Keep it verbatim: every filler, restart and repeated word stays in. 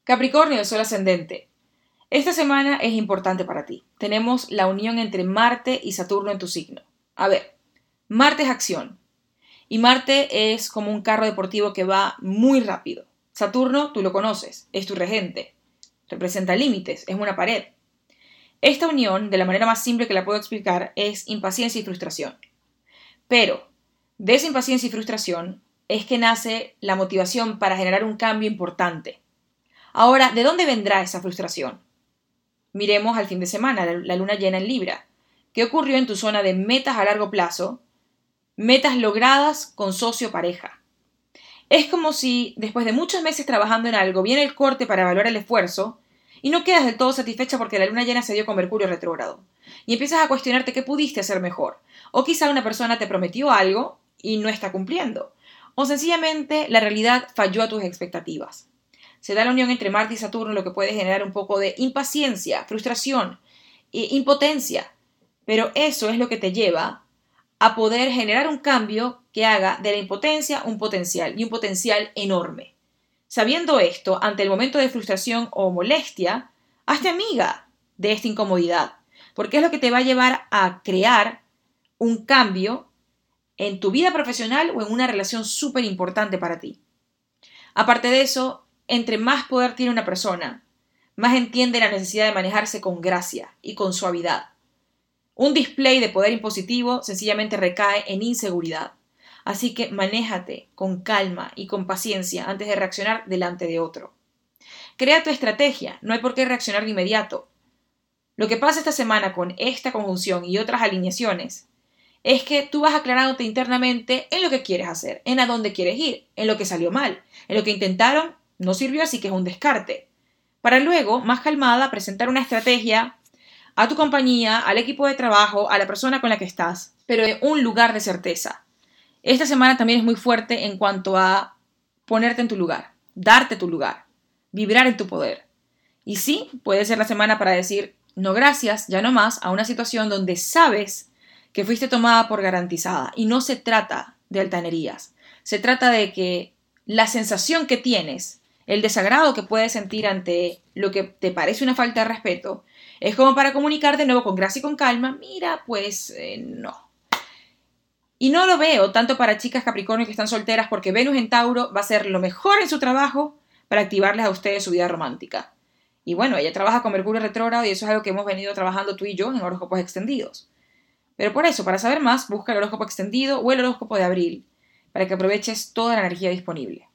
Capricornio, el Sol ascendente. Esta semana es importante para ti. Tenemos la unión entre Marte y Saturno en tu signo. A ver, Marte es acción y Marte es como un carro deportivo que va muy rápido. Saturno, tú lo conoces, es tu regente, representa límites, es una pared. Esta unión, de la manera más simple que la puedo explicar, es impaciencia y frustración. Pero de esa impaciencia y frustración es que nace la motivación para generar un cambio importante. Ahora, ¿de dónde vendrá esa frustración? Miremos al fin de semana, la luna llena en Libra. ¿Qué ocurrió en tu zona de metas a largo plazo? Metas logradas con socio pareja. Es como si, después de muchos meses trabajando en algo, viene el corte para evaluar el esfuerzo y no quedas del todo satisfecha porque la luna llena se dio con Mercurio retrógrado. Y empiezas a cuestionarte qué pudiste hacer mejor. O quizá una persona te prometió algo y no está cumpliendo. O sencillamente la realidad falló a tus expectativas. Se da la unión entre Marte y Saturno, lo que puede generar un poco de impaciencia, frustración e impotencia. Pero eso es lo que te lleva a poder generar un cambio que haga de la impotencia un potencial, y un potencial enorme. Sabiendo esto, ante el momento de frustración o molestia, hazte amiga de esta incomodidad, porque es lo que te va a llevar a crear un cambio en tu vida profesional o en una relación súper importante para ti. Aparte de eso, entre más poder tiene una persona, más entiende la necesidad de manejarse con gracia y con suavidad. Un display de poder impositivo sencillamente recae en inseguridad. Así que manéjate con calma y con paciencia antes de reaccionar delante de otro. Crea tu estrategia, no hay por qué reaccionar de inmediato. Lo que pasa esta semana con esta conjunción y otras alineaciones es que tú vas aclarándote internamente en lo que quieres hacer, en a dónde quieres ir, en lo que salió mal, en lo que intentaron no sirvió, así que es un descarte. Para luego, más calmada, presentar una estrategia a tu compañía, al equipo de trabajo, a la persona con la que estás, pero en un lugar de certeza. Esta semana también es muy fuerte en cuanto a ponerte en tu lugar, darte tu lugar, vibrar en tu poder. Y sí, puede ser la semana para decir no gracias, ya no más, a una situación donde sabes que fuiste tomada por garantizada. Y no se trata de altanerías, se trata de que la sensación que tienes, el desagrado que puedes sentir ante lo que te parece una falta de respeto, es como para comunicar de nuevo con gracia y con calma, mira, pues eh, no. Y no lo veo tanto para chicas Capricornio que están solteras porque Venus en Tauro va a ser lo mejor en su trabajo para activarles a ustedes su vida romántica. Y bueno, ella trabaja con Mercurio retrógrado y eso es algo que hemos venido trabajando tú y yo en horóscopos extendidos. Pero por eso, para saber más, busca el horóscopo extendido o el horóscopo de abril, para que aproveches toda la energía disponible.